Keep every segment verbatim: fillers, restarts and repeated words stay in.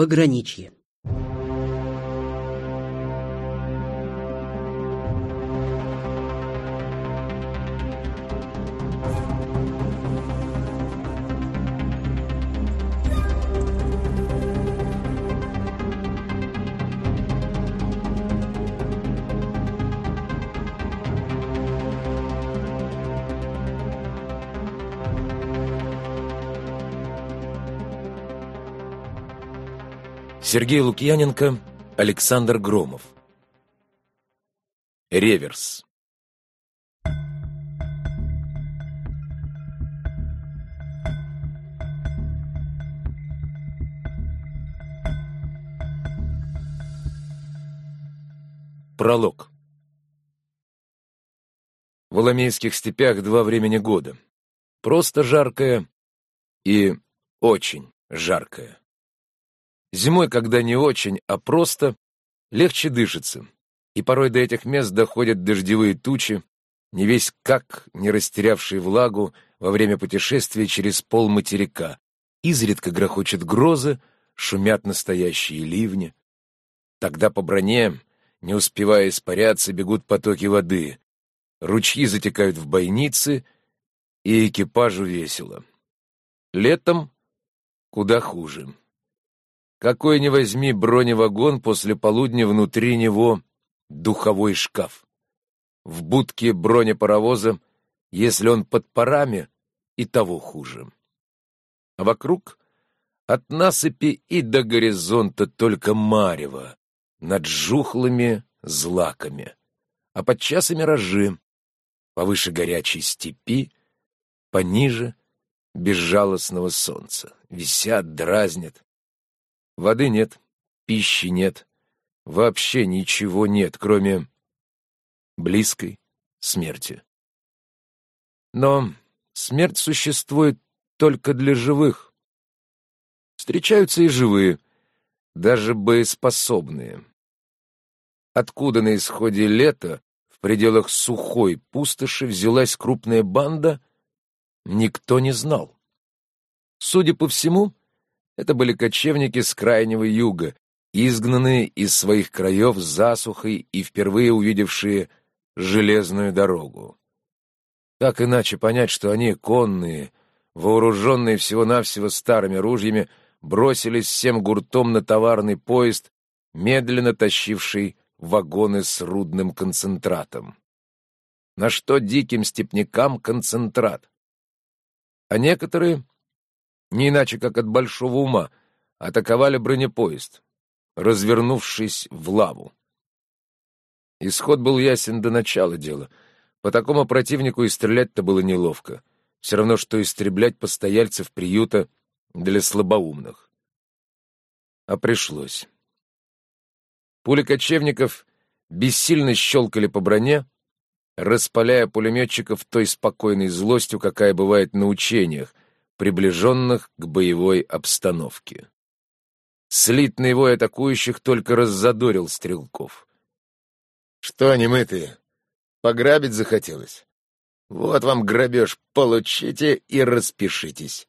Пограничье. Сергей Лукьяненко, Александр Громов. Реверс. Пролог. В Аламейских степях два времени года. Просто жаркое и очень жаркое. Зимой, когда не очень, а просто, легче дышится, и порой до этих мест доходят дождевые тучи, не весь как не растерявшие влагу во время путешествия через пол материка. Изредка грохочут грозы, шумят настоящие ливни. Тогда по броне, не успевая испаряться, бегут потоки воды, ручьи затекают в бойницы, и экипажу весело. Летом куда хуже. Какой ни возьми броневагон, после полудня внутри него духовой шкаф. В будке бронепаровоза, если он под парами, и того хуже. А вокруг от насыпи и до горизонта только марево над жухлыми злаками, а подчас и миражи, повыше горячей степи, пониже безжалостного солнца. Висят, дразнят. Воды нет, пищи нет, вообще ничего нет, кроме близкой смерти. Но смерть существует только для живых. Встречаются и живые, даже боеспособные. Откуда на исходе лета в пределах сухой пустоши взялась крупная банда, никто не знал. Судя по всему, это были кочевники с крайнего юга, изгнанные из своих краев засухой и впервые увидевшие железную дорогу. Как иначе понять, что они, конные, вооруженные всего-навсего старыми ружьями, бросились всем гуртом на товарный поезд, медленно тащивший вагоны с рудным концентратом? На что диким степнякам концентрат? А некоторые, не иначе как от большого ума, атаковали бронепоезд, развернувшись в лаву. Исход был ясен до начала дела. По такому противнику и стрелять-то было неловко. Все равно, что истреблять постояльцев приюта для слабоумных. А пришлось. Пули кочевников бессильно щелкали по броне, распаляя пулеметчиков той спокойной злостью, какая бывает на учениях, приближенных к боевой обстановке. Слитный вой атакующих только раззадорил стрелков. «Что, немытые, пограбить захотелось? Вот вам грабеж, получите и распишитесь».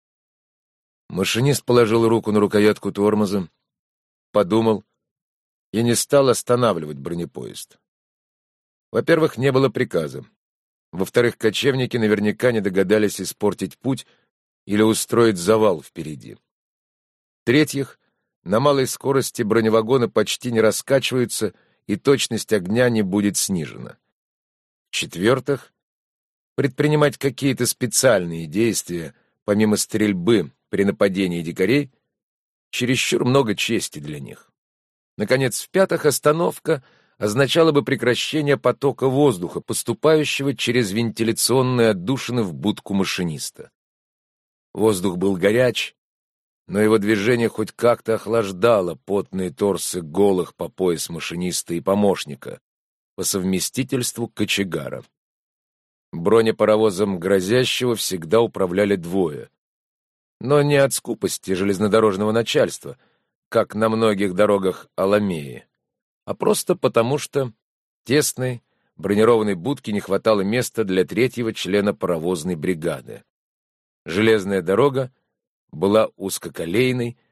Машинист положил руку на рукоятку тормоза, подумал и не стал останавливать бронепоезд. Во-первых, не было приказа. Во-вторых, кочевники наверняка не догадались испортить путь или устроить завал впереди. В-третьих, на малой скорости броневагоны почти не раскачиваются, и точность огня не будет снижена. В-четвертых, предпринимать какие-то специальные действия, помимо стрельбы при нападении дикарей, чересчур много чести для них. Наконец, в-пятых, остановка означала бы прекращение потока воздуха, поступающего через вентиляционные отдушины в будку машиниста. Воздух был горяч, но его движение хоть как-то охлаждало потные торсы голых по пояс машиниста и помощника, по совместительству кочегара. Бронепаровозом грозящего всегда управляли двое. Но не от скупости железнодорожного начальства, как на многих дорогах Аламеи, а просто потому, что тесной бронированной будке не хватало места для третьего члена паровозной бригады. Железная дорога была узкоколейной